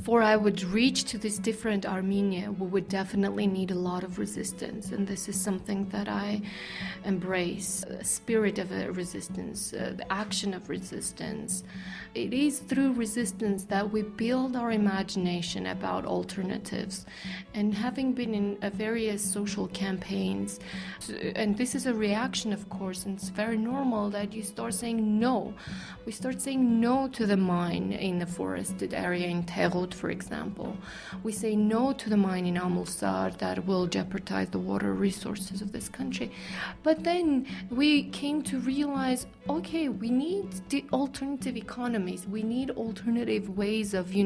before I would reach to this different Armenia, we would definitely need a lot of resistance. And this is something that I embrace, a spirit of a resistance, the action of resistance. It is through resistance that we build our imagination about alternatives. And having been in various social campaigns, and this is a reaction, of course, and it's very normal that you start saying no. We start saying no to the mine in the forested area in Terut, for example. We say no to the mine in Amulsar that will jeopardize the water resources of this country. But then we came to realize, okay, we need the alternative economies. We need alternative ways of,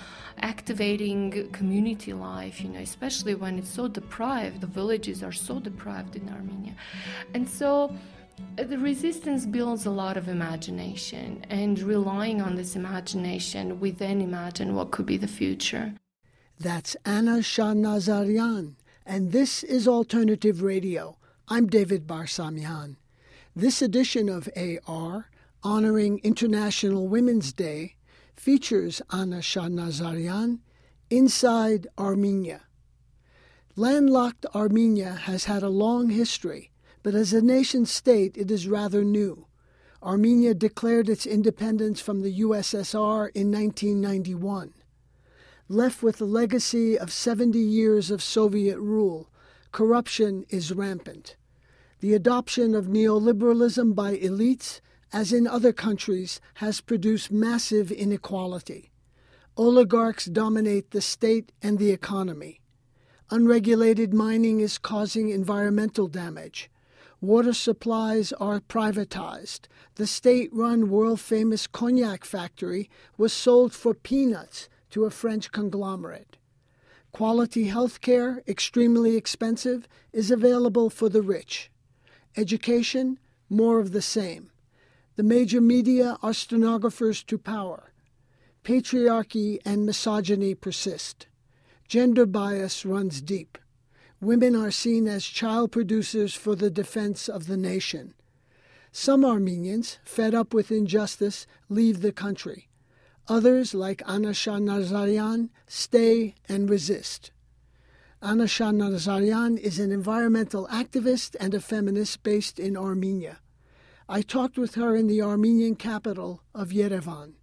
activating community life, especially when it's so deprived. The villages are so deprived in Armenia. And so the resistance builds a lot of imagination, and relying on this imagination, we then imagine what could be the future. That's Anna Shahnazarian, and this is Alternative Radio. I'm David Barsamian. This edition of AR, honoring International Women's Day, features Anna Shahnazarian, Inside Armenia. Landlocked Armenia has had a long history, but as a nation-state it is rather new. Armenia declared its independence from the USSR in 1991. Left with the legacy of 70 years of Soviet rule, corruption is rampant. The adoption of neoliberalism by elites, as in other countries, has produced massive inequality. Oligarchs dominate the state and the economy. Unregulated mining is causing environmental damage. Water supplies are privatized. The state-run world-famous cognac factory was sold for peanuts to a French conglomerate. Quality health care, extremely expensive, is available for the rich. Education, more of the same. The major media are stenographers to power. Patriarchy and misogyny persist. Gender bias runs deep. Women are seen as child producers for the defense of the nation. Some Armenians, fed up with injustice, leave the country. Others, like Anna Shahnazarian, stay and resist. Anna Shahnazarian is an environmental activist and a feminist based in Armenia. I talked with her in the Armenian capital of Yerevan.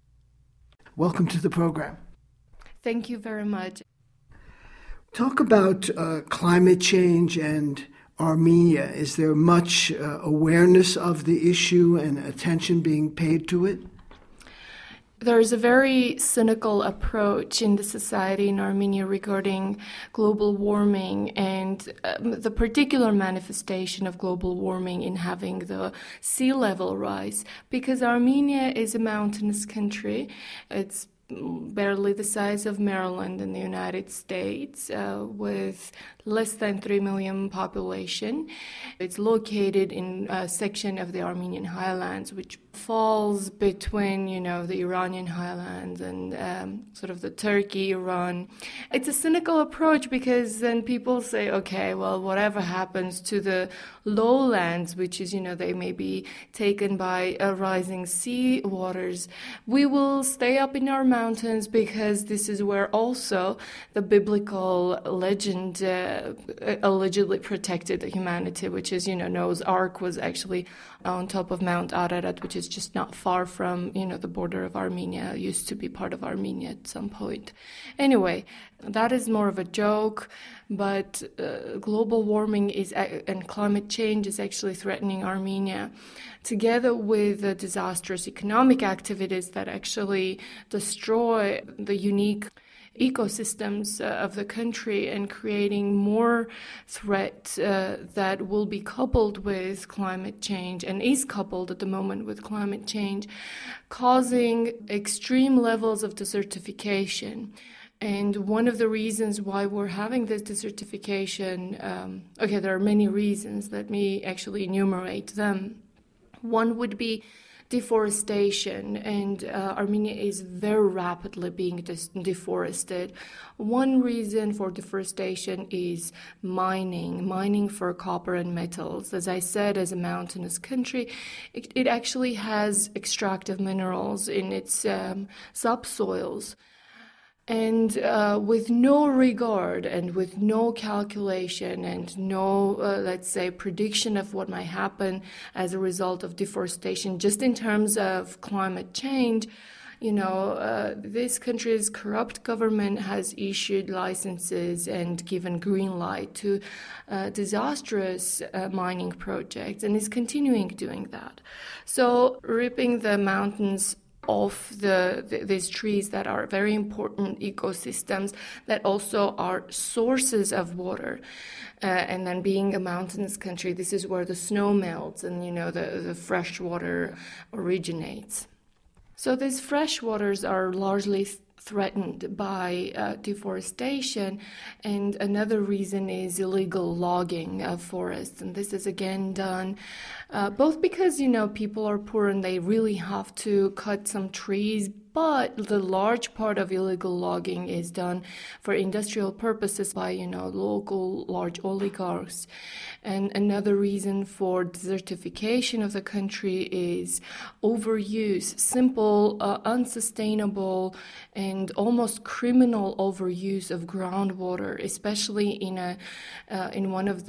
Welcome to the program. Thank you very much. Talk about climate change and Armenia. Is there much awareness of the issue and attention being paid to it? There is a very cynical approach in the society in Armenia regarding global warming and the particular manifestation of global warming in having the sea level rise. Because Armenia is a mountainous country. It's barely the size of Maryland in the United States, with less than 3 million population. It's located in a section of the Armenian highlands, which falls between, the Iranian highlands and sort of the Turkey-Iran. It's a cynical approach because then people say, okay, well, whatever happens to the lowlands, which is, they may be taken by rising sea waters, we will stay up in our mountains because this is where also the biblical legend allegedly protected humanity, which is, Noah's Ark was actually on top of Mount Ararat, which is just not far from, the border of Armenia. It used to be part of Armenia at some point. Anyway, that is more of a joke, but global warming and climate change is actually threatening Armenia, together with the disastrous economic activities that actually destroy the unique ecosystems of the country and creating more threat that will be coupled with climate change and is coupled at the moment with climate change, causing extreme levels of desertification. And one of the reasons why we're having this desertification, there are many reasons. Let me actually enumerate them. One would be deforestation, and Armenia is very rapidly being deforested. One reason for deforestation is mining for copper and metals. As I said, as a mountainous country, it actually has extractive minerals in its subsoils. And with no regard and with no calculation and no, let's say, prediction of what might happen as a result of deforestation, just in terms of climate change, this country's corrupt government has issued licenses and given green light to disastrous mining projects and is continuing doing that. So ripping the mountains of these trees that are very important ecosystems that also are sources of water. And then being a mountainous country, this is where the snow melts and, the fresh water originates. So these fresh waters are largely threatened by deforestation, and another reason is illegal logging of forests. And this is again done both because, people are poor and they really have to cut some trees, but the large part of illegal logging is done for industrial purposes by, local large oligarchs. And another reason for desertification of the country is overuse, simple, unsustainable, and almost criminal overuse of groundwater, especially in one of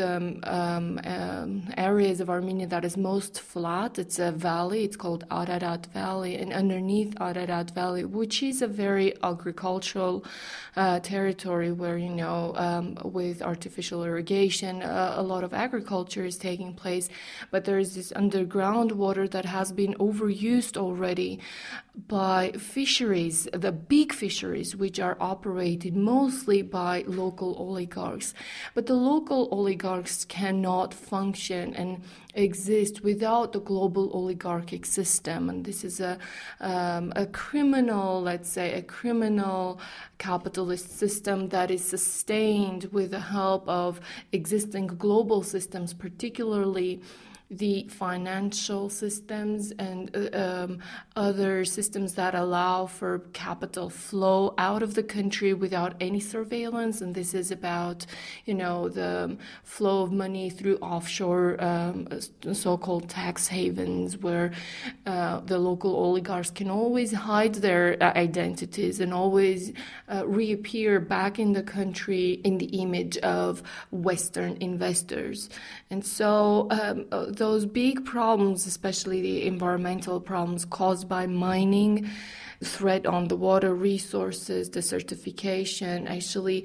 the areas of Armenia that is most flat. It's a valley. It's called Ararat Valley, and underneath Ararat Valley, which is a very agricultural territory where, with artificial irrigation, a lot of agriculture is taking place, but there is this underground water that has been overused already by fisheries, the big fisheries, which are operated mostly by local oligarchs. But the local oligarchs cannot function and exist without the global oligarchic system. And this is a criminal, let's say, a criminal capitalist system that is sustained with the help of existing global systems, particularly the financial systems and other systems that allow for capital flow out of the country without any surveillance. And this is about, the flow of money through offshore so-called tax havens, where the local oligarchs can always hide their identities and always reappear back in the country in the image of Western investors. And so those big problems, especially the environmental problems caused by mining, threat on the water resources, desertification, actually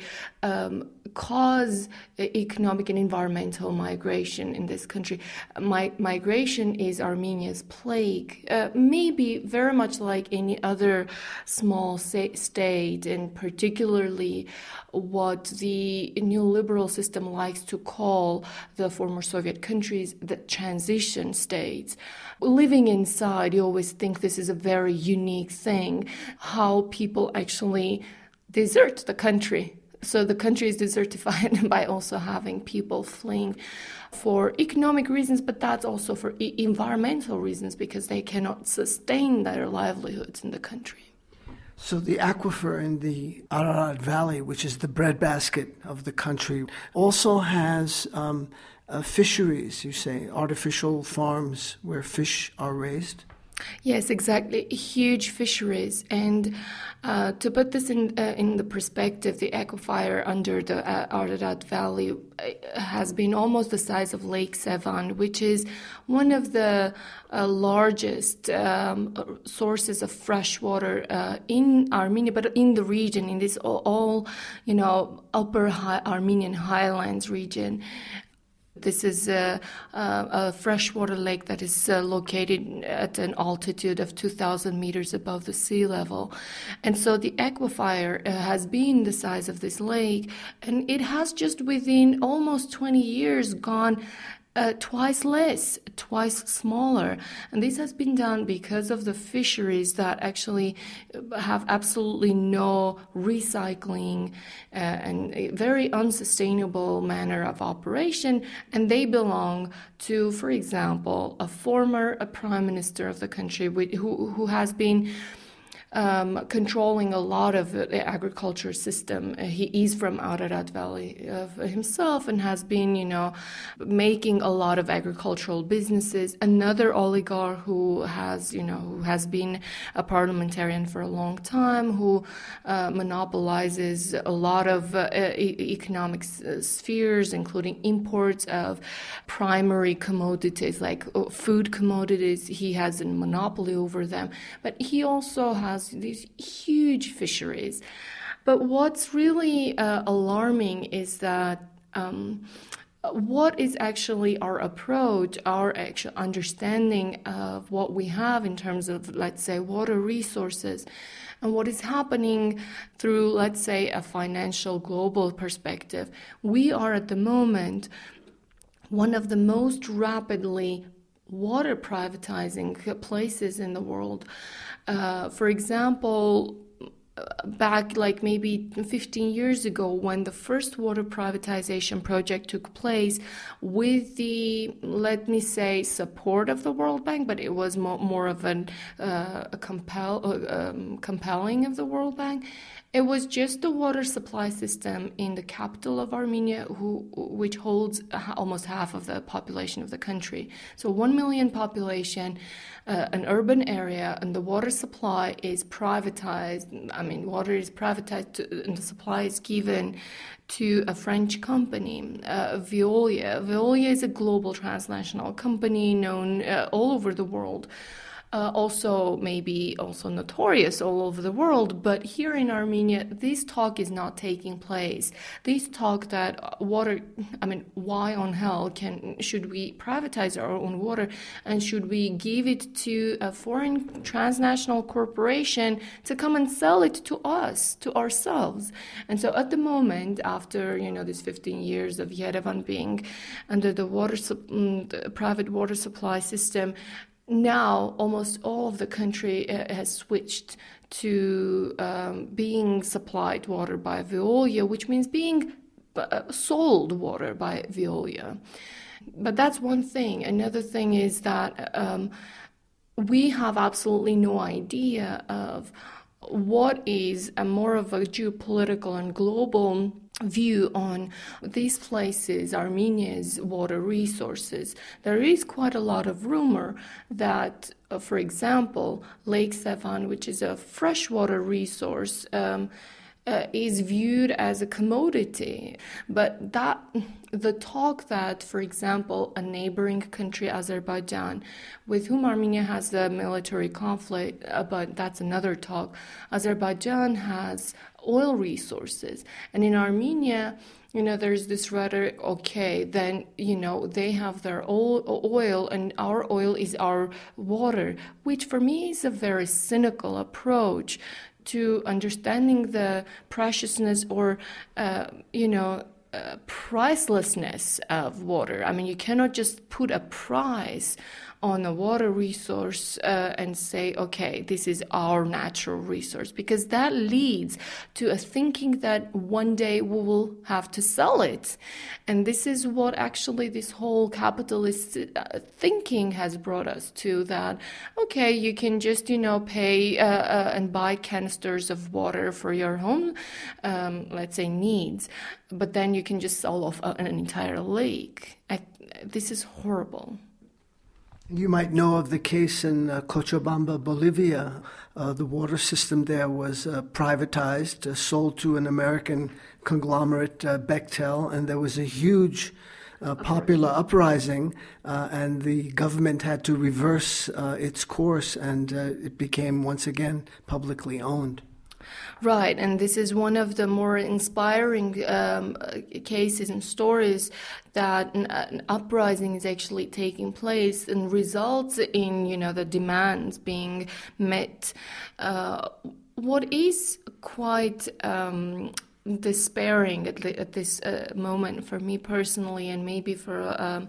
cause economic and environmental migration in this country. Migration is Armenia's plague, maybe very much like any other small state, and particularly what the neoliberal system likes to call the former Soviet countries, the transition states. Living inside, you always think this is a very unique thing, how people actually desert the country. So the country is desertified by also having people fleeing for economic reasons, but that's also for environmental reasons, because they cannot sustain their livelihoods in the country. So the aquifer in the Ararat Valley, which is the breadbasket of the country, also has fisheries, you say, artificial farms where fish are raised? Yes, exactly. Huge fisheries. And to put this in the perspective, the aquifer under the Ararat Valley has been almost the size of Lake Sevan, which is one of the largest sources of fresh water in Armenia, but in the region, in this all upper Armenian highlands region. This is a freshwater lake that is located at an altitude of 2,000 meters above the sea level. And so the aquifer has been the size of this lake, and it has just within almost 20 years gone twice less, twice smaller. And this has been done because of the fisheries that actually have absolutely no recycling and a very unsustainable manner of operation. And they belong to, for example, a former prime minister of the country who has been controlling a lot of the agriculture system. He is from Ararat Valley himself and has been, making a lot of agricultural businesses. Another oligarch who has been a parliamentarian for a long time, who monopolizes a lot of economic spheres, including imports of primary commodities like food commodities. He has a monopoly over them, but he also has these huge fisheries. But what's really alarming is that what is actually our approach, our actual understanding of what we have in terms of, let's say, water resources, and what is happening through, let's say, a financial global perspective. We are at the moment one of the most rapidly water privatizing places in the world. For example, back like maybe 15 years ago, when the first water privatization project took place with the, let me say, support of the World Bank, but it was more of a compelling of the World Bank. It was just the water supply system in the capital of Armenia, which holds almost half of the population of the country. So 1 million population, an urban area, and the water supply is privatized. I mean, water is privatized and the supply is given to a French company, Veolia. Veolia is a global transnational company known all over the world. Also notorious all over the world, but here in Armenia, this talk is not taking place. This talk that why on hell should we privatize our own water, and should we give it to a foreign transnational corporation to come and sell it to us, to ourselves? And so at the moment, after these 15 years of Yerevan being under the private water supply system, now almost all of the country has switched to being supplied water by Veolia, which means being sold water by Veolia. But that's one thing. Another thing is that we have absolutely no idea of what is a more of a geopolitical and global view on these places, Armenia's water resources. There is quite a lot of rumor that, for example, Lake Sevan, which is a freshwater resource, is viewed as a commodity. But the talk that, for example, a neighboring country, Azerbaijan, with whom Armenia has a military conflict, but that's another talk. Azerbaijan has oil resources, and in Armenia, there's this rhetoric, okay, then, they have their oil and our oil is our water, which for me is a very cynical approach to understanding the preciousness or, pricelessness of water. I mean, you cannot just put a price on a water resource and say, okay, this is our natural resource, because that leads to a thinking that one day we will have to sell it. And this is what actually this whole capitalist thinking has brought us to, that, okay, you can just, pay and buy canisters of water for your home, let's say, needs, but then you can just sell off an entire lake. This is horrible. You might know of the case in Cochabamba, Bolivia. The water system there was privatized, sold to an American conglomerate, Bechtel, and there was a huge popular uprising, and the government had to reverse its course, and it became once again publicly owned. Right, and this is one of the more inspiring cases and stories that an uprising is actually taking place and results in, the demands being met. What is quite despairing at this moment for me personally, and maybe for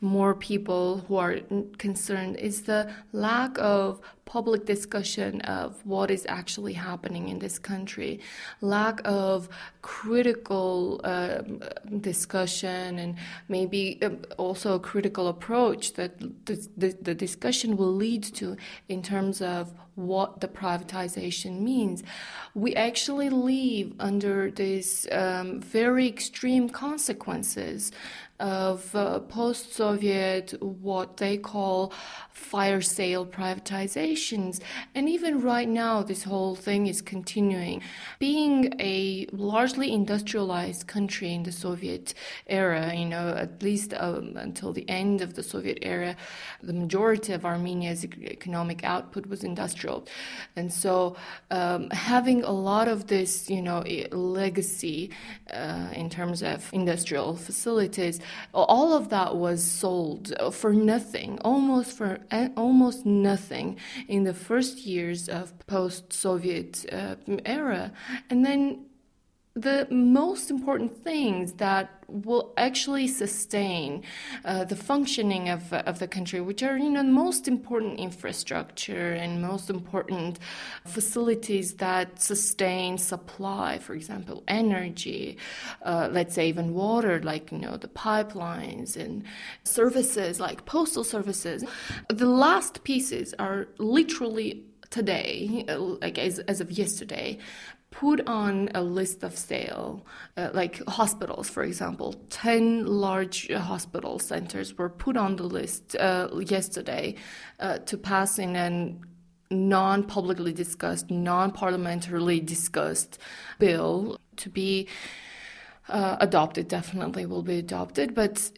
more people who are concerned is the lack of public discussion of what is actually happening in this country, lack of critical discussion, and maybe also a critical approach that the discussion will lead to in terms of what the privatization means. We actually live under these very extreme consequences of post-Soviet, what they call fire sale privatizations. And even right now, this whole thing is continuing. Being a largely industrialized country in the Soviet era, at least until the end of the Soviet era, the majority of Armenia's economic output was industrial. And so having a lot of this, legacy in terms of industrial facilities, all of that was sold for nothing, almost nothing in the first years of post-Soviet era. And then the most important things that will actually sustain the functioning of the country, which are, the most important infrastructure and most important facilities that sustain supply, for example, energy, let's say even water, like, the pipelines, and services like postal services. The last pieces are literally today, like as of yesterday, put on a list of sale, like hospitals, for example. 10 large hospital centers were put on the list yesterday to pass in a non-publicly discussed, non-parliamentarily discussed bill to be adopted. Definitely will be adopted, but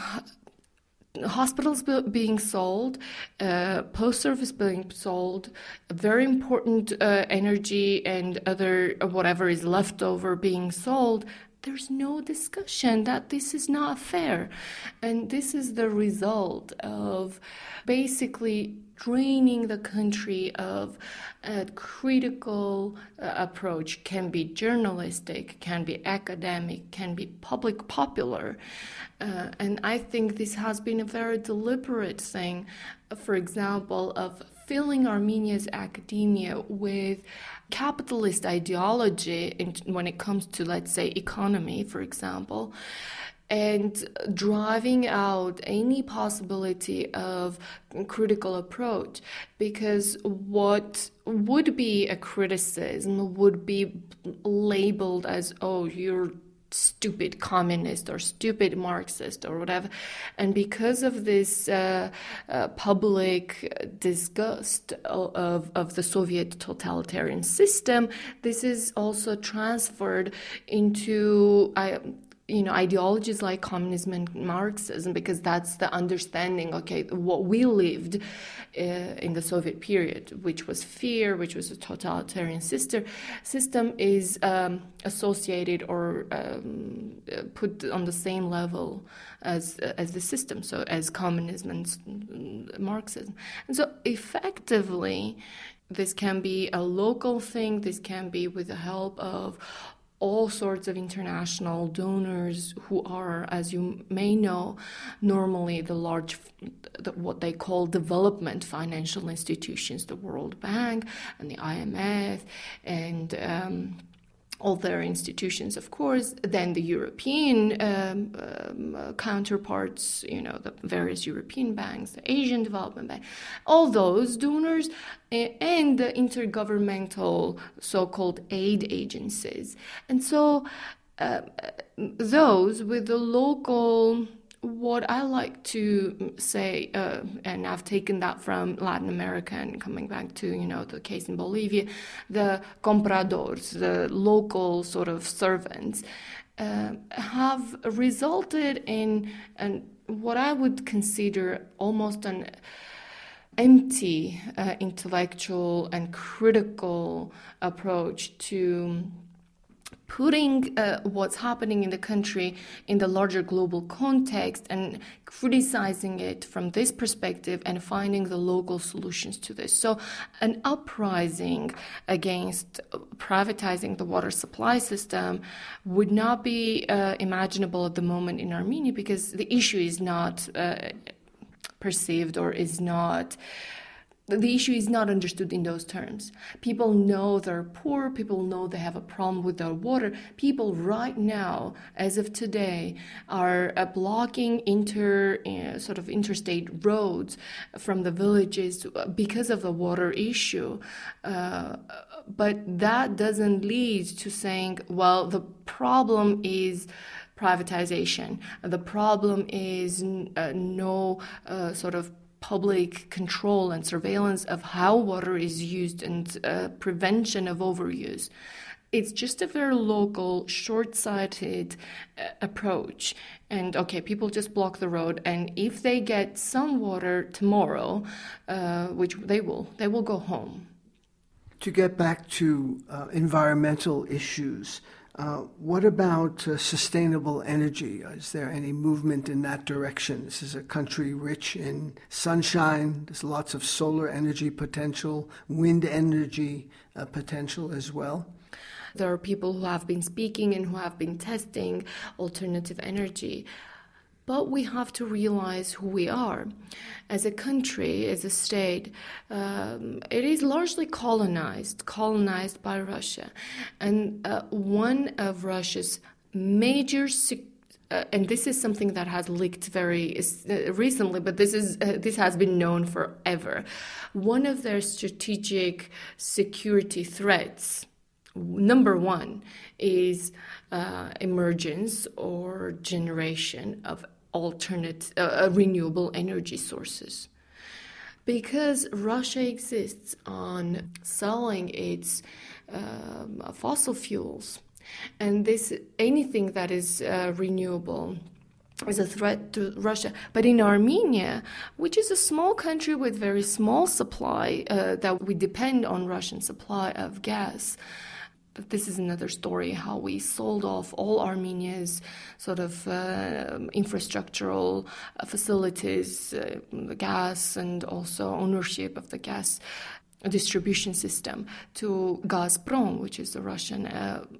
hospitals being sold, post-service being sold, very important energy and other whatever is left over being sold. There's no discussion that this is not fair. And this is the result of basically draining the country of a critical approach. Can be journalistic, can be academic, can be popular. And I think this has been a very deliberate thing, for example, of filling Armenia's academia with capitalist ideology when it comes to, let's say, economy, for example, and driving out any possibility of critical approach, because what would be a criticism would be labeled as, oh, you're stupid communist or stupid Marxist or whatever. And because of this public disgust of the Soviet totalitarian system, this is also transferred into ideologies like communism and Marxism, because that's the understanding, okay, what we lived in the Soviet period, which was fear, which was a totalitarian system, is associated or put on the same level as the system, so as communism and Marxism. And so effectively, this can be a local thing, this can be with the help of all sorts of international donors who are, as you may know, normally what they call development financial institutions, the World Bank and the IMF and all their institutions, of course, then the European counterparts, the various European banks, the Asian Development Bank, all those donors, and the intergovernmental so-called aid agencies. And so those with the local, what I like to say, and I've taken that from Latin America and coming back to, the case in Bolivia, the compradores, the local sort of servants, have resulted in what I would consider almost an empty intellectual and critical approach to putting what's happening in the country in the larger global context and criticizing it from this perspective and finding the local solutions to this. So an uprising against privatizing the water supply system would not be imaginable at the moment in Armenia, because the issue is not perceived or is not... The issue is not understood in those terms. People know they're poor. People know they have a problem with their water. People right now, as of today, are blocking interstate roads from the villages because of the water issue. But that doesn't lead to saying, well, the problem is privatization. The problem is no sort of public control and surveillance of how water is used and prevention of overuse. It's just a very local, short-sighted approach. And okay, people just block the road, and if they get some water tomorrow, which they will go home. To get back to environmental issues, what about sustainable energy? Is there any movement in that direction? This is a country rich in sunshine. There's lots of solar energy potential, wind energy potential as well. There are people who have been speaking and who have been testing alternative energy. But we have to realize who we are. As a country, as a state, it is largely colonized by Russia. And one of Russia's major and this is something that has leaked very recently, but this has been known forever. One of their strategic security threats, number one, is emergence or generation of alternate renewable energy sources. Because Russia exists on selling its fossil fuels, and anything that is renewable is a threat to Russia. But in Armenia, which is a small country with very small supply, that we depend on Russian supply of gas. This is another story, how we sold off all Armenia's sort of infrastructural facilities, the gas, and also ownership of the gas distribution system to Gazprom, which is a Russian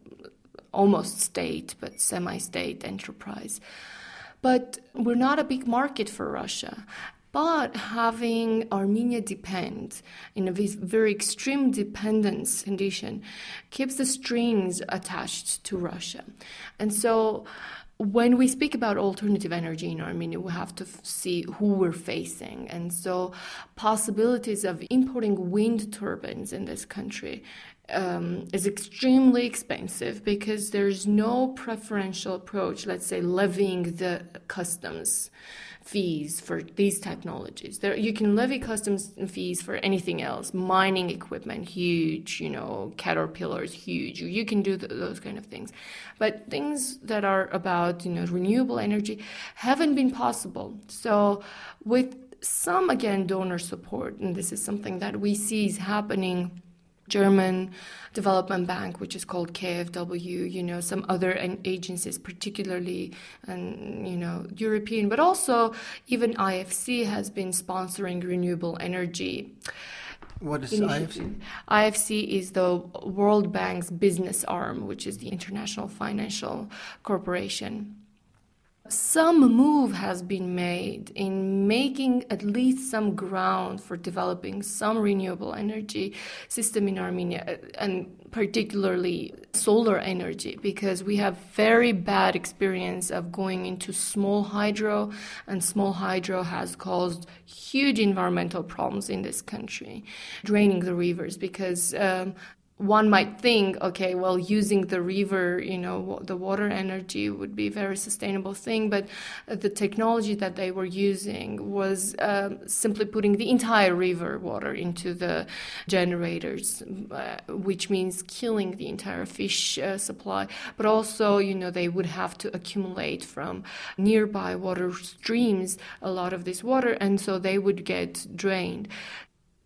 almost state, but semi-state enterprise. But we're not a big market for Russia. But having Armenia depend in a very extreme dependence condition keeps the strings attached to Russia. And so when we speak about alternative energy in Armenia, we have to see who we're facing. And so possibilities of importing wind turbines in this country is extremely expensive, because there's no preferential approach, let's say levying the customs fees for these technologies. You can levy customs fees for anything else. Mining equipment, huge, caterpillars, huge. You can do those kind of things. But things that are about, renewable energy haven't been possible. So with some, again, donor support, and this is something that we see is happening, German Development Bank, which is called KfW, some other agencies, particularly, European, but also even IFC has been sponsoring renewable energy. What is IFC? IFC is the World Bank's business arm, which is the International Financial Corporation. Some move has been made in making at least some ground for developing some renewable energy system in Armenia, and particularly solar energy, because we have very bad experience of going into small hydro, and small hydro has caused huge environmental problems in this country, draining the rivers, because one might think, okay, well, using the river, the water energy would be a very sustainable thing, but the technology that they were using was simply putting the entire river water into the generators, which means killing the entire fish supply. But also, they would have to accumulate from nearby water streams a lot of this water, and so they would get drained.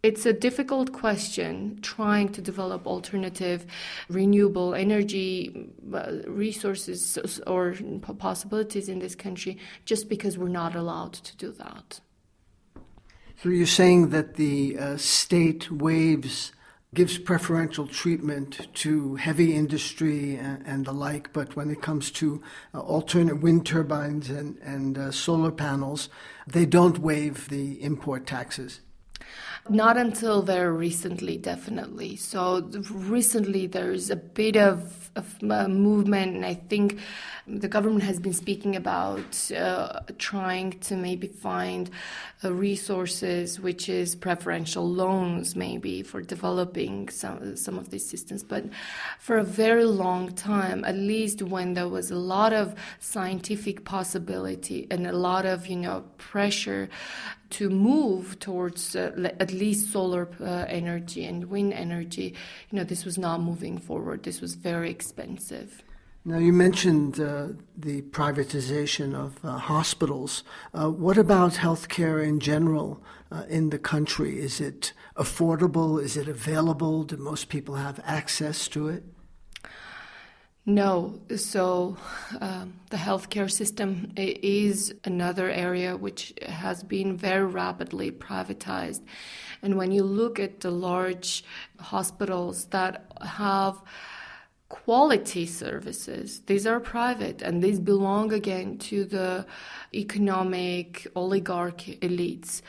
It's a difficult question, trying to develop alternative renewable energy resources or possibilities in this country just because we're not allowed to do that. So you're saying that the state gives preferential treatment to heavy industry and the like, but when it comes to alternate wind turbines and solar panels, they don't waive the import taxes? Not until very recently, definitely. So recently there's a bit of movement, and I think the government has been speaking about trying to maybe find resources, which is preferential loans maybe for developing some of these systems. But for a very long time, at least when there was a lot of scientific possibility and a lot of, pressure to move towards at least solar energy and wind energy, this was not moving forward. This was very expensive. Now, you mentioned the privatization of hospitals. What about healthcare in general in the country? Is it affordable? Is it available? Do most people have access to it? No. So the healthcare system is another area which has been very rapidly privatized. And when you look at the large hospitals that have quality services, these are private, and these belong again to the economic oligarch elites.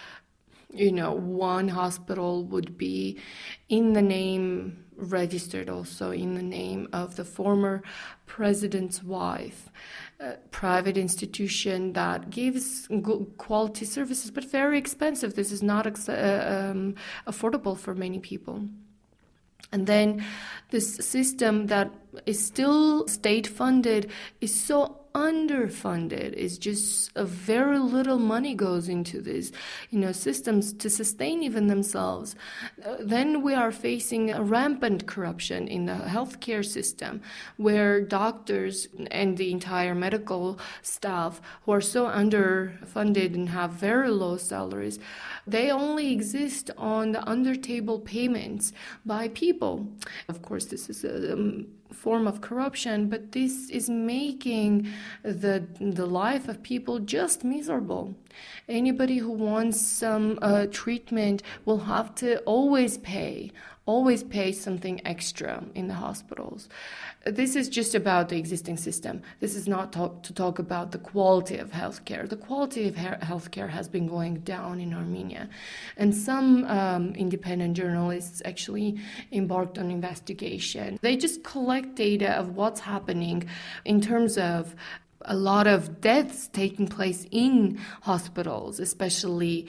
One hospital would be in the name, registered also in the name of the former president's wife, a private institution that gives good quality services, but very expensive. This is not affordable for many people. And then this system that is still state-funded is so underfunded. It's just a very little money goes into these, systems to sustain even themselves. Then we are facing a rampant corruption in the healthcare system, where doctors and the entire medical staff who are so underfunded and have very low salaries, they only exist on the under-table payments by people. Of course, this is a form of corruption, but this is making the life of people just miserable. Anybody who wants some treatment will have to always pay something extra in the hospitals. This is just about the existing system. This is not to talk about the quality of healthcare. The quality of healthcare has been going down in Armenia. And some independent journalists actually embarked on investigation. They just collect data of what's happening in terms of a lot of deaths taking place in hospitals, especially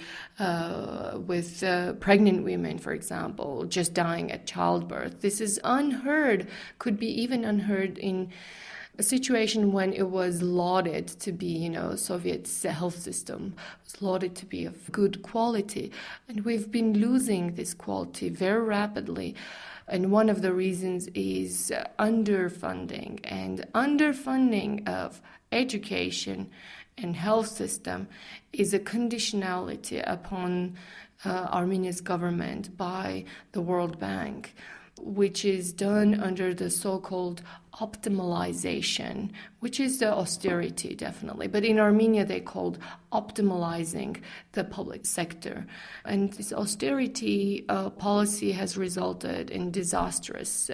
with pregnant women, for example, just dying at childbirth. This is unheard, could be even unheard in a situation when it was lauded to be, Soviet health system was lauded to be of good quality. And we've been losing this quality very rapidly. And one of the reasons is underfunding. And underfunding of education and health system is a conditionality upon Armenia's government by the World Bank, which is done under the so-called optimalization, which is the austerity, definitely. But in Armenia, they called optimalizing the public sector. And this austerity policy has resulted in disastrous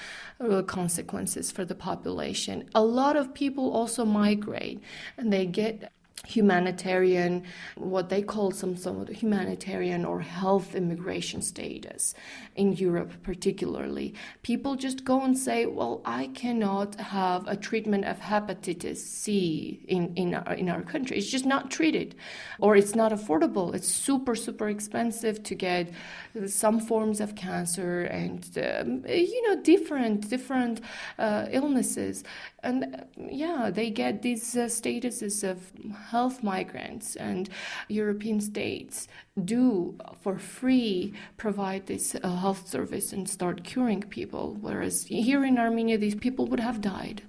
consequences for the population. A lot of people also migrate, and they get humanitarian, what they call some humanitarian or health immigration status in Europe particularly. People just go and say, well, I cannot have a treatment of hepatitis C in our country. It's just not treated, or it's not affordable. It's super, super expensive to get some forms of cancer and, different illnesses. And they get these statuses of health migrants, and European states do for free provide this health service and start curing people, whereas here in Armenia these people would have died.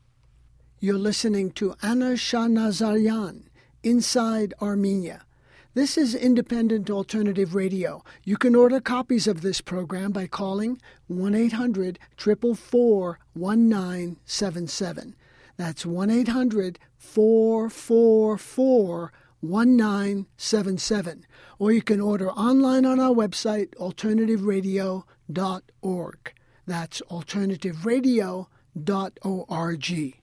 You're listening to Anna Shahnazarian, Inside Armenia. This is Independent Alternative Radio. You can order copies of this program by calling 1-800-444-1977. That's 1-800-444-1977. Or you can order online on our website, alternativeradio.org. That's alternativeradio.org.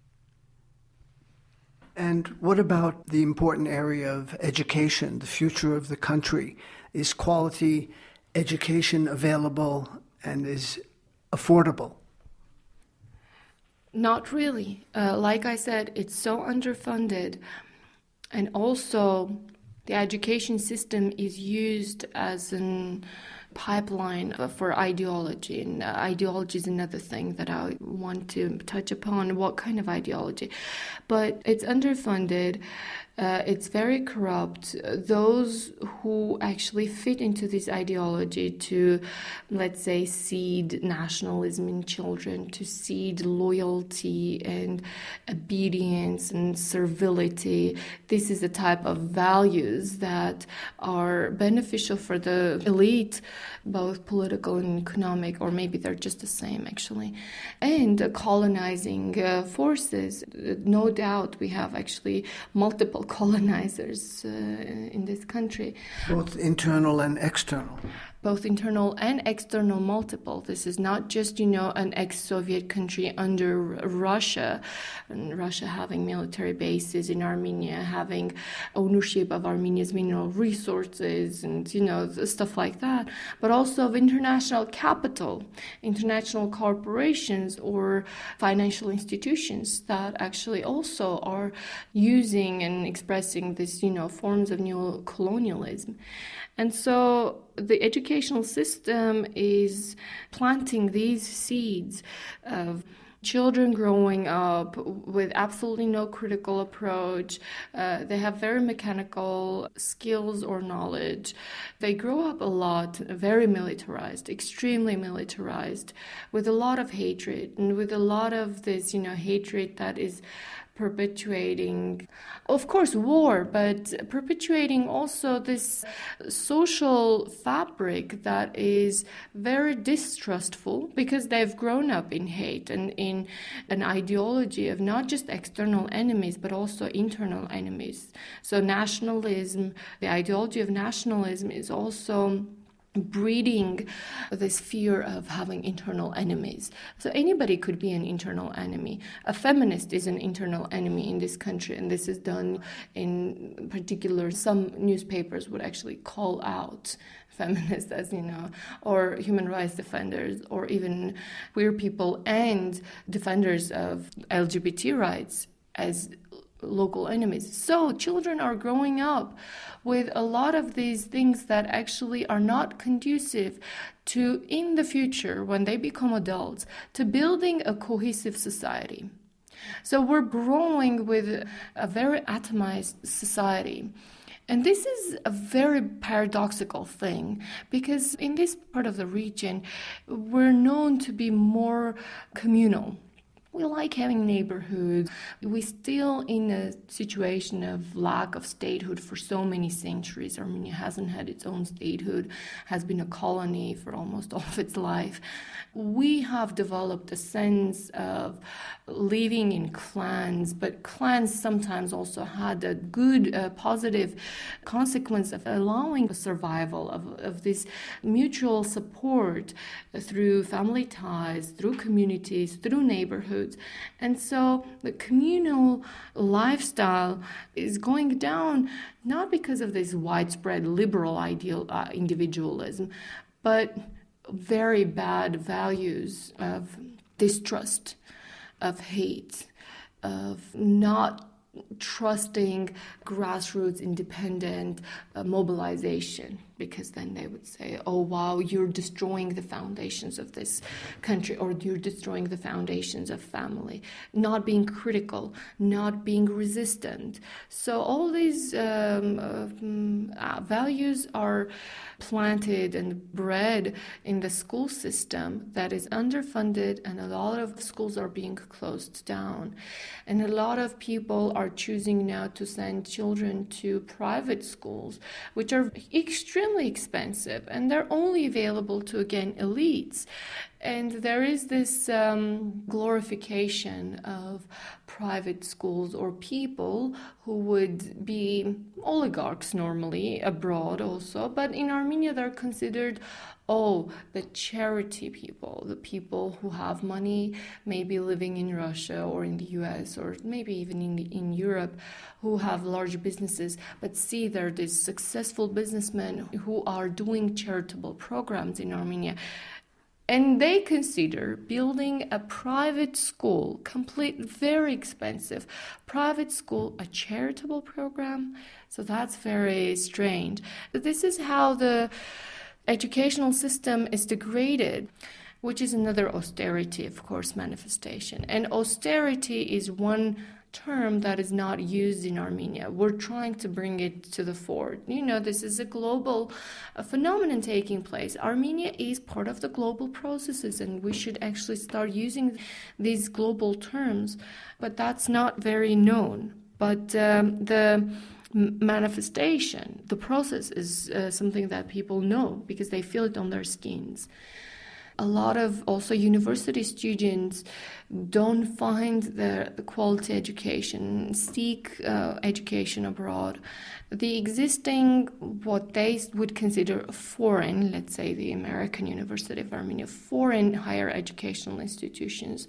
And what about the important area of education, the future of the country? Is quality education available and is affordable? Not really. Like I said, it's so underfunded. And also, the education system is used as an pipeline for ideology, and ideology is another thing that I want to touch upon. What kind of ideology? But it's underfunded. It's very corrupt. Those who actually fit into this ideology to, let's say, seed nationalism in children, to seed loyalty and obedience and servility. This is the type of values that are beneficial for the elite, both political and economic, or maybe they're just the same, actually. And colonizing forces. No doubt we have actually multiple colonizers in this country. Both internal and external. Both internal and external, multiple. This is not just, an ex-Soviet country under Russia, and Russia having military bases in Armenia, having ownership of Armenia's mineral resources and, stuff like that, but also of international capital, international corporations or financial institutions that actually also are using and expressing this, forms of neo-colonialism. And so the educational system is planting these seeds of children growing up with absolutely no critical approach. They have very mechanical skills or knowledge. They grow up a lot, very militarized, extremely militarized, with a lot of hatred and with a lot of this, hatred that is perpetuating, of course, war, but perpetuating also this social fabric that is very distrustful because they've grown up in hate and in an ideology of not just external enemies, but also internal enemies. So nationalism, the ideology of nationalism is also breeding this fear of having internal enemies. So anybody could be an internal enemy. A feminist is an internal enemy in this country, and this is done in particular. Some newspapers would actually call out feminists as, or human rights defenders, or even queer people and defenders of LGBT rights as local enemies. So children are growing up with a lot of these things that actually are not conducive to, in the future, when they become adults, to building a cohesive society. So we're growing with a very atomized society. And this is a very paradoxical thing, because in this part of the region, we're known to be more communal. We like having neighborhoods. We're still in a situation of lack of statehood for so many centuries. Armenia hasn't had its own statehood, has been a colony for almost all of its life. We have developed a sense of living in clans, but clans sometimes also had a good, positive consequence of allowing the survival of this mutual support through family ties, through communities, through neighborhoods. And so the communal lifestyle is going down not because of this widespread liberal individualism, but very bad values of distrust, of hate, of not trusting grassroots independent mobilization. because then they would say, oh, wow, you're destroying the foundations of this country, or you're destroying the foundations of family. Not being critical, not being resistant. So all these values are planted and bred in the school system that is underfunded, and a lot of schools are being closed down. And a lot of people are choosing now to send children to private schools, which are extremely expensive, and they're only available to, again, elites. And there is this glorification of private schools, or people who would be oligarchs normally abroad also, but in Armenia they're considered, the charity people, the people who have money, maybe living in Russia or in the US or maybe even in Europe, who have large businesses, but see there are these successful businessmen who are doing charitable programs in Armenia. And they consider building a private school, very expensive private school, a charitable program. So that's very strange. This is how the educational system is degraded, which is another austerity, of course, manifestation. And austerity is one term that is not used in Armenia. We're trying to bring it to the fore. This is a global phenomenon taking place. Armenia is part of the global processes, and we should actually start using these global terms, but that's not very known. But the manifestation, the process is something that people know because they feel it on their skins. A lot of also university students don't find the quality education, seek education abroad. The existing, what they would consider foreign, let's say the American University of Armenia, foreign higher educational institutions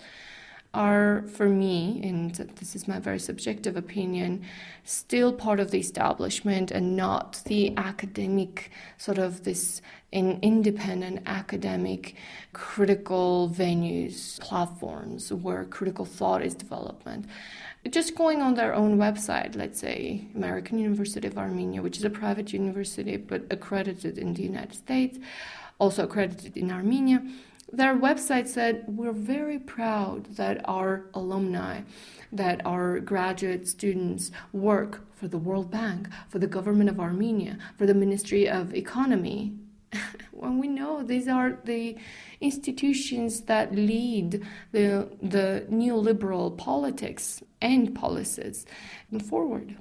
are, for me, and this is my very subjective opinion, still part of the establishment and not the academic, sort of this independent academic critical venues, platforms where critical thought is development. Just going on their own website, let's say American University of Armenia, which is a private university but accredited in the United States, also accredited in Armenia, their website said, we're very proud that our alumni, that our graduate students work for the World Bank, for the government of Armenia, for the Ministry of Economy. When we know these are the institutions that lead the neoliberal politics and policies forward.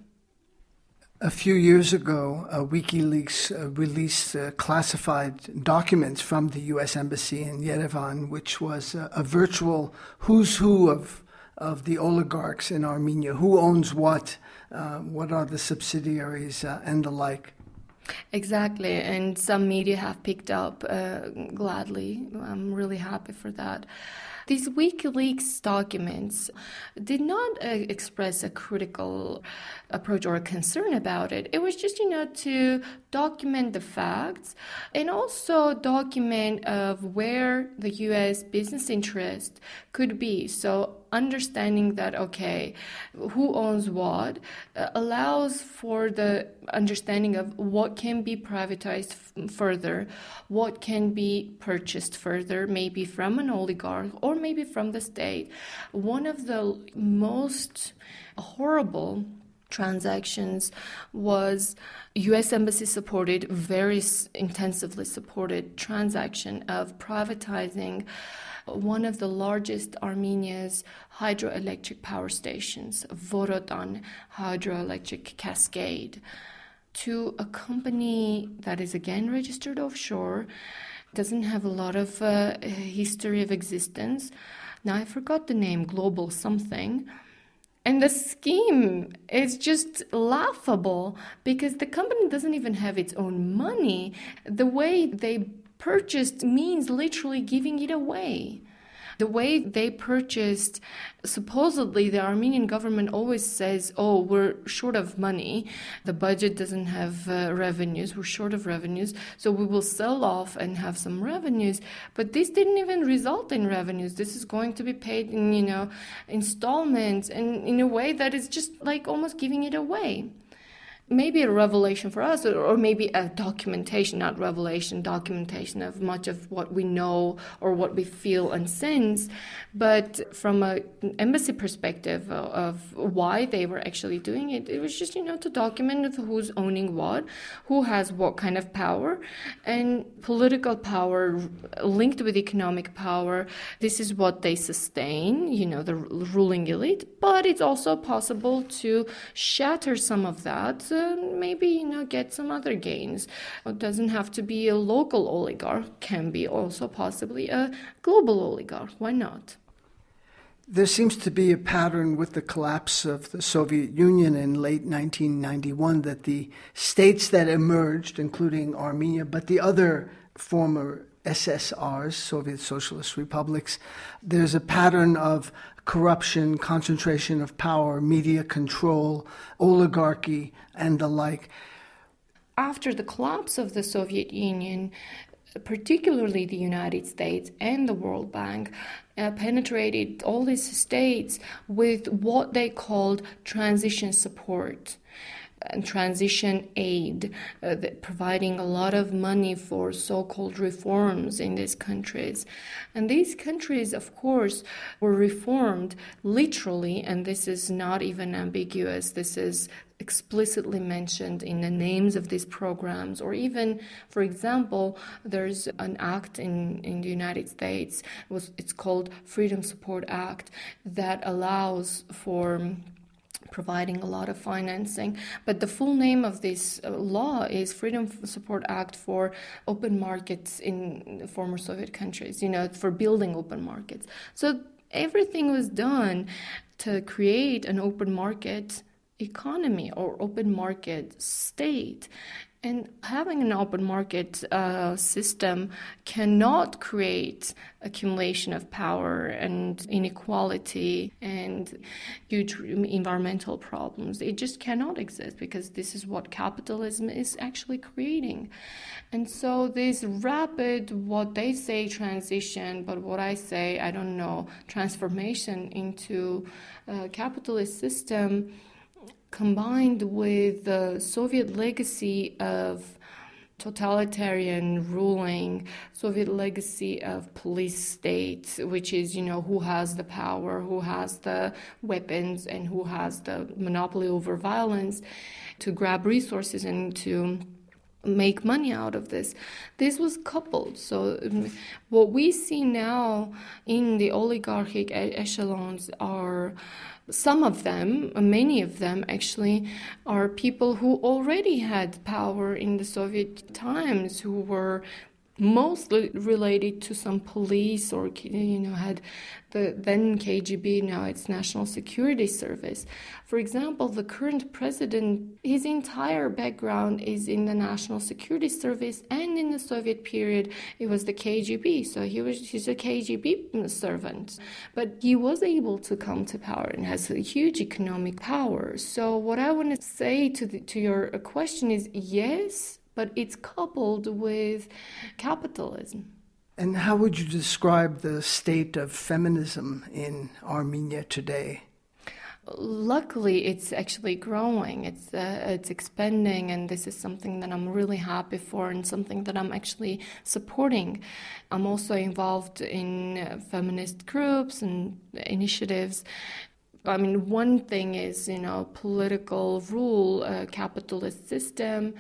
A few years ago, WikiLeaks released classified documents from the U.S. Embassy in Yerevan, which was a virtual who's who of the oligarchs in Armenia, who owns what are the subsidiaries, and the like. Exactly, and some media have picked up gladly. I'm really happy for that. These WikiLeaks documents did not express a critical approach or a concern about it. It was just, to document the facts and also document of where the U.S. business interest could be. So understanding that, okay, who owns what allows for the understanding of what can be privatized further, what can be purchased further, maybe from an oligarch or maybe from the state. One of the most horrible transactions was U.S. Embassy supported, very intensively supported transaction of privatizing one of the largest Armenia's hydroelectric power stations, Vorotan Hydroelectric Cascade, to a company that is again registered offshore, doesn't have a lot of history of existence. Now I forgot the name, Global something. And the scheme is just laughable because the company doesn't even have its own money. The way they purchased means literally giving it away. The way they purchased, supposedly the Armenian government always says, we're short of money. The budget doesn't have revenues. We're short of revenues. So we will sell off and have some revenues. But this didn't even result in revenues. This is going to be paid in installments and in a way that is just like almost giving it away. maybe a revelation for us, or maybe a documentation, not revelation, documentation of much of what we know or what we feel and sense. But from an embassy perspective of why they were actually doing it, it was just, to document who's owning what, who has what kind of power, and political power linked with economic power. This is what they sustain, the ruling elite. But it's also possible to shatter some of that, maybe, get some other gains. It doesn't have to be a local oligarch, can be also possibly a global oligarch. Why not? There seems to be a pattern with the collapse of the Soviet Union in late 1991 that the states that emerged, including Armenia, but the other former SSRs, Soviet Socialist Republics, there's a pattern of corruption, concentration of power, media control, oligarchy, and the like. After the collapse of the Soviet Union, particularly the United States and the World Bank penetrated all these states with what they called transition support and transition aid, providing a lot of money for so-called reforms in these countries. And these countries, of course, were reformed literally, and this is not even ambiguous. This is explicitly mentioned in the names of these programs, or even, for example, there's an act in the United States, it's called Freedom Support Act, that allows for providing a lot of financing. But the full name of this law is Freedom Support Act for Open Markets in former Soviet countries, for building open markets. So everything was done to create an open market economy or open market state. And having an open market system cannot create accumulation of power and inequality and huge environmental problems. It just cannot exist because this is what capitalism is actually creating. And so this rapid, what they say transition, but what I say, I don't know, transformation into a capitalist system combined with the Soviet legacy of totalitarian ruling, Soviet legacy of police state, which is, who has the power, who has the weapons, and who has the monopoly over violence to grab resources and to make money out of this. This was coupled. So what we see now in the oligarchic echelons are some of them, many of them actually, are people who already had power in the Soviet times, who were mostly related to some police or, had the then KGB, now it's National Security Service. For example, the current president, his entire background is in the National Security Service, and in the Soviet period, it was the KGB. So he's a KGB servant. But he was able to come to power and has a huge economic power. So what I want to say to your question is, yes, but it's coupled with capitalism. And how would you describe the state of feminism in Armenia today? Luckily, it's actually growing. It's expanding, and this is something that I'm really happy for and something that I'm actually supporting. I'm also involved in feminist groups and initiatives. I mean, one thing is, political rule, capitalist system.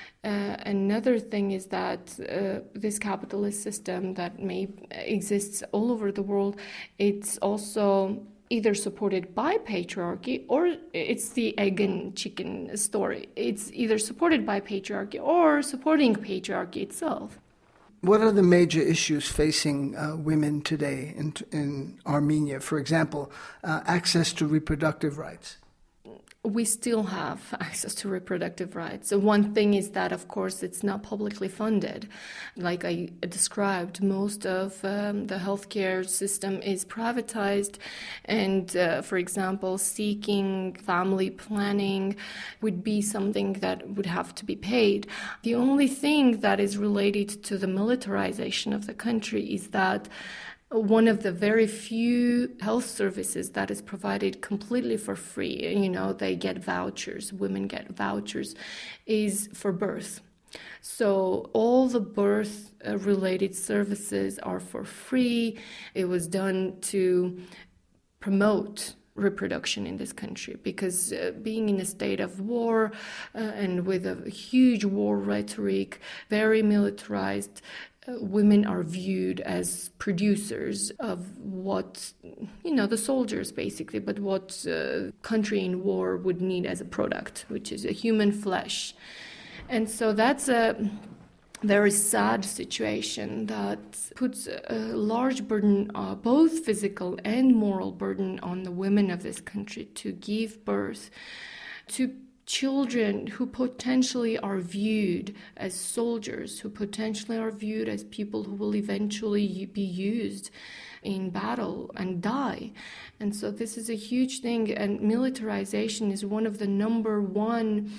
Another thing is that this capitalist system that exists all over the world, it's also either supported by patriarchy, or it's the egg and chicken story. It's either supported by patriarchy or supporting patriarchy itself. What are the major issues facing women today in Armenia? For example, access to reproductive rights. We still have access to reproductive rights. So one thing is that, of course, it's not publicly funded. Like I described, most of the healthcare system is privatized. And, for example, seeking family planning would be something that would have to be paid. The only thing that is related to the militarization of the country is that one of the very few health services that is provided completely for free. They get vouchers, women get vouchers, is for birth. So all the birth-related services are for free. It was done to promote reproduction in this country because being in a state of war and with a huge war rhetoric, very militarized, women are viewed as producers of what, the soldiers basically, but what country in war would need as a product, which is a human flesh. And so that's a very sad situation that puts a large burden, both physical and moral burden, on the women of this country to give birth to children who potentially are viewed as soldiers, who potentially are viewed as people who will eventually be used in battle and die. And so this is a huge thing, and militarization is one of the number one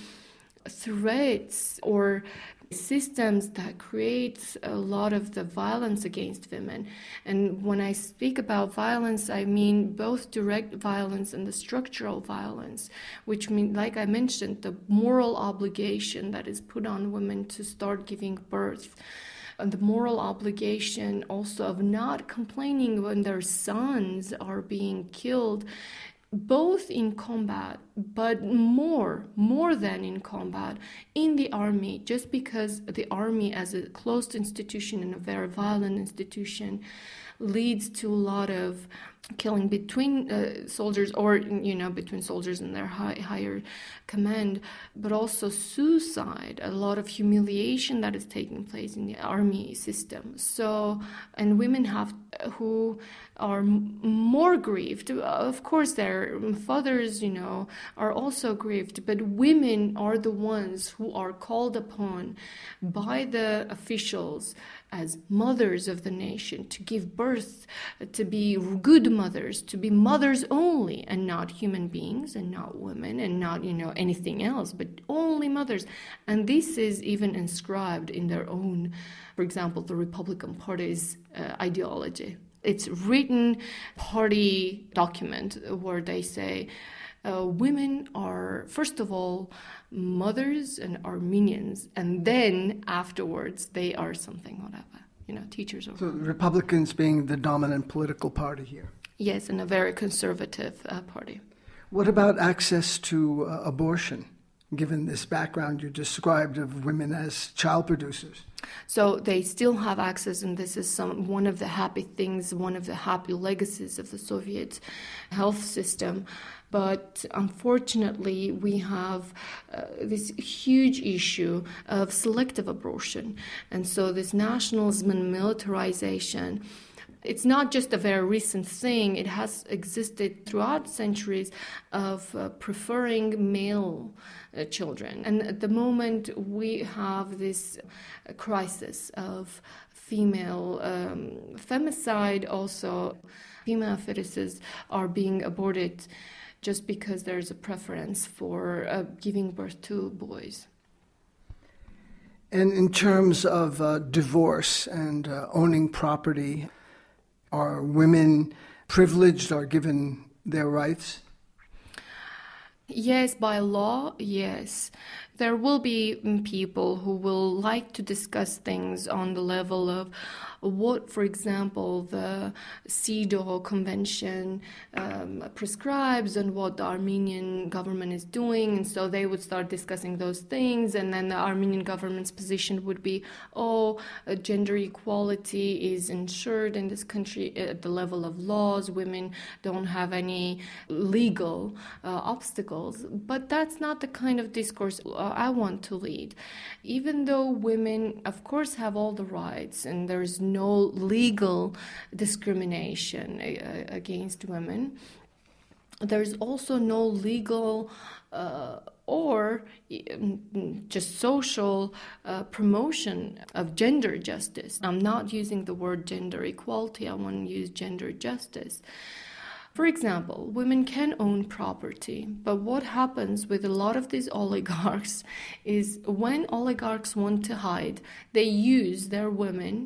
threats or systems that create a lot of the violence against women. And when I speak about violence, I mean both direct violence and the structural violence, which mean, like I mentioned, the moral obligation that is put on women to start giving birth, and the moral obligation also of not complaining when their sons are being killed, both in combat, but more than in combat, in the army, just because the army as a closed institution and a very violent institution leads to a lot of killing between soldiers, or between soldiers and their higher command, but also suicide, a lot of humiliation that is taking place in the army system. So, and women who are more grieved. Of course, their fathers, are also grieved, but women are the ones who are called upon by the officials as mothers of the nation to give birth, to be good mothers, to be mothers only, and not human beings, and not women, and not, anything else, but only mothers. And this is even inscribed in their own, for example, the Republican Party's ideology. It's written party document where they say women are, first of all, mothers and Armenians, and then afterwards they are something, whatever, teachers or... So Republicans being the dominant political party here. Yes, and a very conservative party. What about access to abortion, given this background you described of women as child producers? So they still have access, and this is one of the happy things, one of the happy legacies of the Soviet health system. But unfortunately, we have this huge issue of selective abortion. And so this nationalism and militarization, it's not just a very recent thing. It has existed throughout centuries of preferring male children. And at the moment, we have this crisis of female femicide. Also, female fetuses are being aborted just because there's a preference for giving birth to boys. And in terms of divorce and owning property, are women privileged or given their rights? Yes, by law, yes. There will be people who will like to discuss things on the level of what, for example, the CEDAW Convention prescribes and what the Armenian government is doing. And so they would start discussing those things. And then the Armenian government's position would be, gender equality is ensured in this country at the level of laws. Women don't have any legal obstacles. But that's not the kind of discourse I want to lead. Even though women, of course, have all the rights and there's no legal discrimination against women, there's also no legal or just social promotion of gender justice. I'm not using the word gender equality, I want to use gender justice. For example, women can own property, but what happens with a lot of these oligarchs is when oligarchs want to hide, they use their women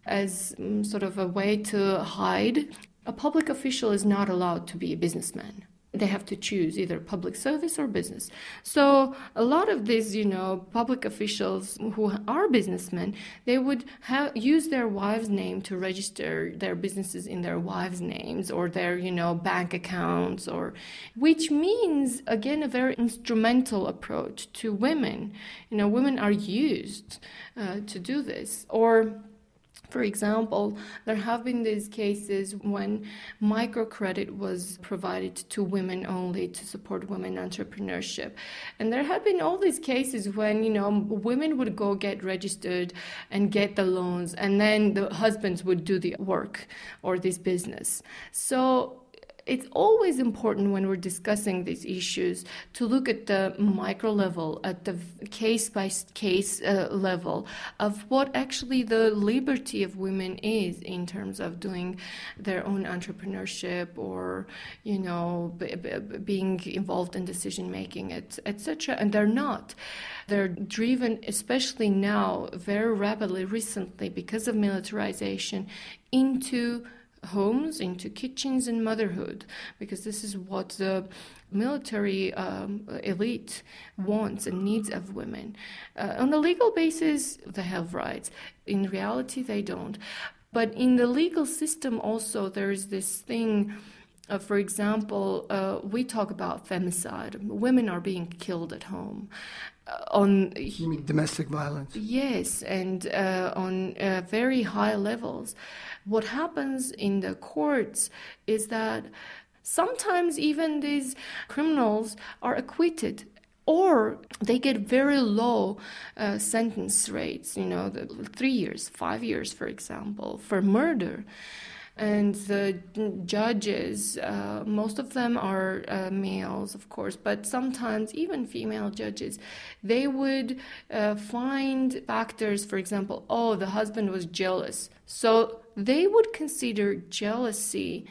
as sort of a way to hide. A public official is not allowed to be a businessman. They have to choose either public service or business. So a lot of these, public officials who are businessmen, they would use their wife's name to register their businesses in their wives' names or their, bank accounts, which means, again, a very instrumental approach to women. Women are used to do this. Or, for example, there have been these cases when microcredit was provided to women only to support women entrepreneurship. And there have been all these cases when, women would go get registered and get the loans, and then the husbands would do the work or this business. So it's always important when we're discussing these issues to look at the micro level, at the case-by-case level of what actually the liberty of women is in terms of doing their own entrepreneurship or, being involved in decision-making, etc. And they're not. They're driven, especially now, very rapidly, recently, because of militarization, into homes, into kitchens and motherhood, because this is what the military elite wants and needs of women. On a legal basis, they have rights. In reality, they don't. But in the legal system also, there is this thing, for example, we talk about femicide. Women are being killed at home. You mean domestic violence? Yes, and on very high levels. What happens in the courts is that sometimes even these criminals are acquitted, or they get very low sentence rates, 3 years, 5 years, for example, for murder. And the judges, most of them are males, of course, but sometimes even female judges, they would find factors, for example, the husband was jealous. So they would consider jealousy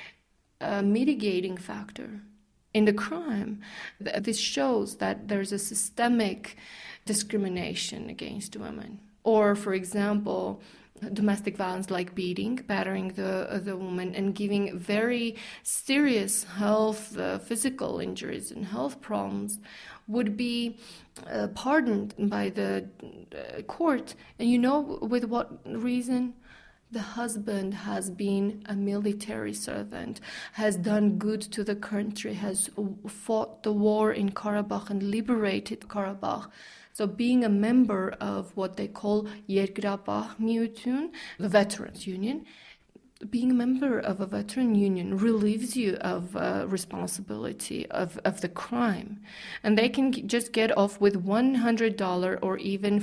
a mitigating factor in the crime. This shows that there's a systemic discrimination against women. Or, for example, domestic violence like beating, battering the woman, and giving very serious health, physical injuries and health problems would be pardoned by the court. And with what reason? The husband has been a military servant, has done good to the country, has fought the war in Karabakh and liberated Karabakh. So being a member of what they call Yergrabah Miyutun, the Veterans Union, being a member of a veteran union relieves you of responsibility of the crime. And they can just get off with $100 or even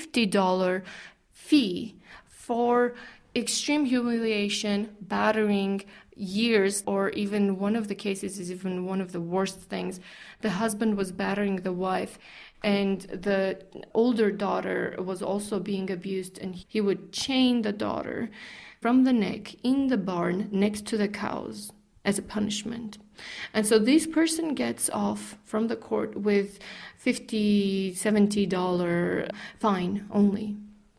$50 fee for extreme humiliation, battering, years, or even one of the cases is even one of the worst things. The husband was battering the wife, and the older daughter was also being abused, and he would chain the daughter from the neck in the barn next to the cows as a punishment. And so this person gets off from the court with $50, $70 fine only.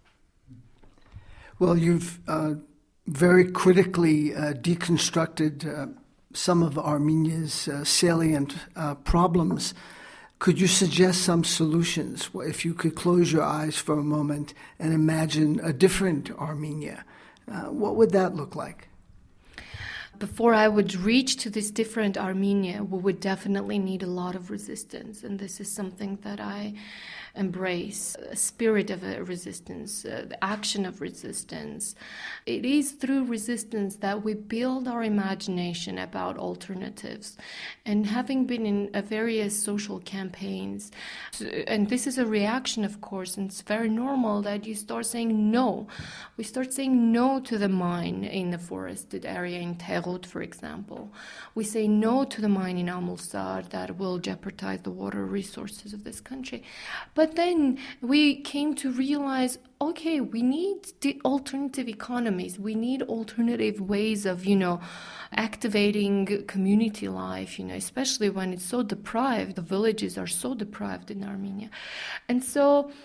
Well, you've very critically deconstructed some of Armenia's salient problems. Could you suggest some solutions? If you could close your eyes for a moment and imagine a different Armenia, what would that look like? Before I would reach to this different Armenia, we would definitely need a lot of resistance. And this is something that I embrace, a spirit of a resistance, the action of resistance. It is through resistance that we build our imagination about alternatives. And having been in various social campaigns, and this is a reaction, of course, and it's very normal that you start saying no. We start saying no to the mine in the forested area in Terut, for example. We say no to the mine in Amulsar that will jeopardize the water resources of this country. But then we came to realize, okay, we need the alternative economies. We need alternative ways of, activating community life, especially when it's so deprived. The villages are so deprived in Armenia. And so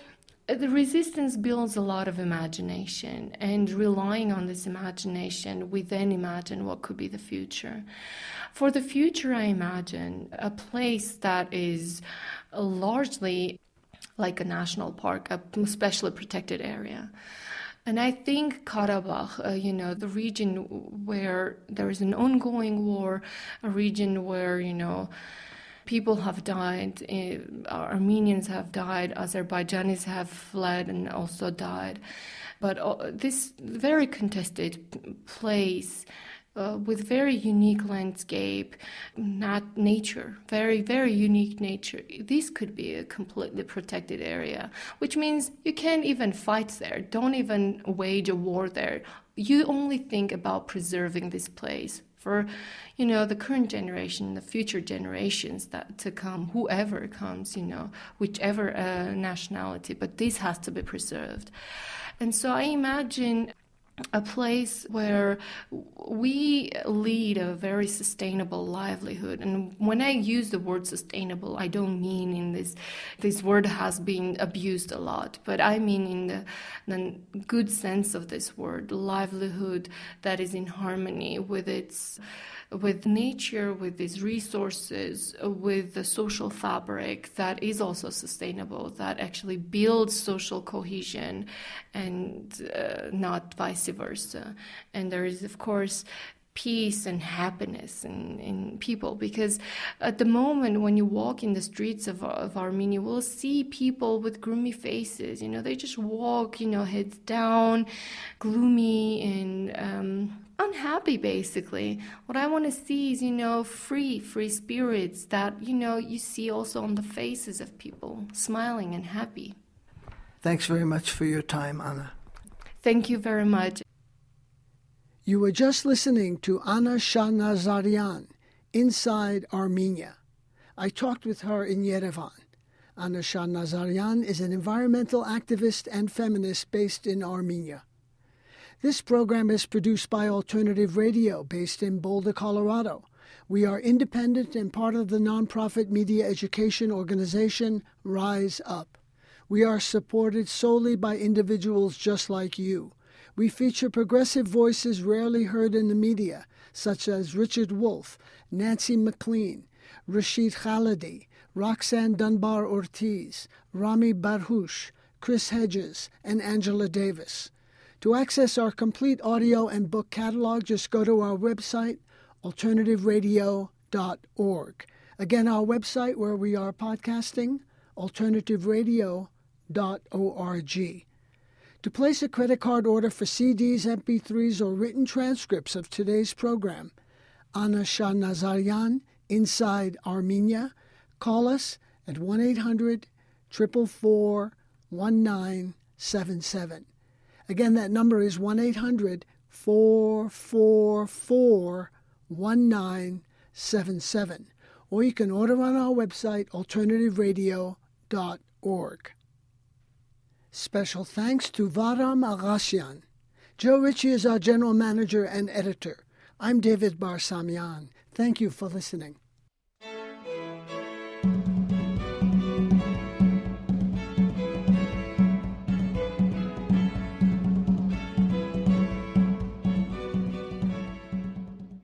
The resistance builds a lot of imagination, and relying on this imagination, we then imagine what could be the future. For the future, I imagine a place that is largely like a national park, a specially protected area. And I think Karabakh, the region where there is an ongoing war, a region where, people have died, Armenians have died, Azerbaijanis have fled and also died. But this very contested place with very unique landscape, nature, very, very unique nature. This could be a completely protected area, which means you can't even fight there. Don't even wage a war there. You only think about preserving this place for, the current generation, the future generations that to come, whoever comes, whichever nationality. But this has to be preserved. And so I imagine a place where we lead a very sustainable livelihood. And when I use the word sustainable, I don't mean in this word has been abused a lot, but I mean in the good sense of this word, livelihood that is in harmony with nature, with its resources, with the social fabric that is also sustainable, that actually builds social cohesion and not vice versa. And there is, of course, peace and happiness in people, because at the moment when you walk in the streets of Armenia, we'll see people with gloomy faces. They just walk, heads down, gloomy and unhappy, basically. What I want to see is, free spirits that, you see also on the faces of people, smiling and happy. Thanks very much for your time, Anna. Thank you very much. You were just listening to Anna Shahnazarian, Inside Armenia. I talked with her in Yerevan. Anna Shahnazarian is an environmental activist and feminist based in Armenia. This program is produced by Alternative Radio, based in Boulder, Colorado. We are independent and part of the nonprofit media education organization Rise Up. We are supported solely by individuals just like you. We feature progressive voices rarely heard in the media, such as Richard Wolff, Nancy McLean, Rashid Khalidi, Roxanne Dunbar-Ortiz, Rami Barhush, Chris Hedges, and Angela Davis. To access our complete audio and book catalog, just go to our website, alternativeradio.org. Again, our website where we are podcasting, alternativeradio.org. To place a credit card order for CDs, MP3s, or written transcripts of today's program, Anna Shahnazarian, Inside Armenia, call us at 1-800-444-1977. Again, that number is 1-800-444-1977. Or you can order on our website, alternativeradio.org. Special thanks to Varam Agasyan. Joe Ritchie is our general manager and editor. I'm David Barsamian. Thank you for listening.